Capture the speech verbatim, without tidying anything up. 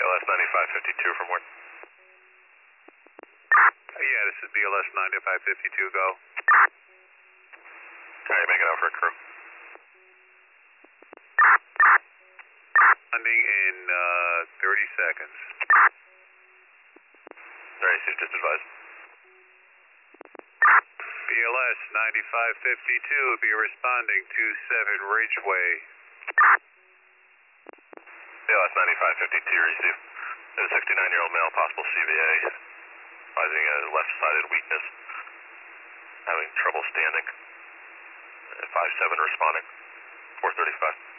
L S ninety-five fifty-two from where? Uh, yeah, this is B L S ninety-five fifty-two, go. How are you making out for a crew? Landing in uh, thirty seconds. Alright, so just advise. B L S ninety-five fifty-two will be responding to seven Ridgeway. B L S ninety-five fifty-two, receive. There's a sixty-nine-year-old male, possible C V A, advising a left-sided weakness, having trouble standing. five seven responding, four thirty-five.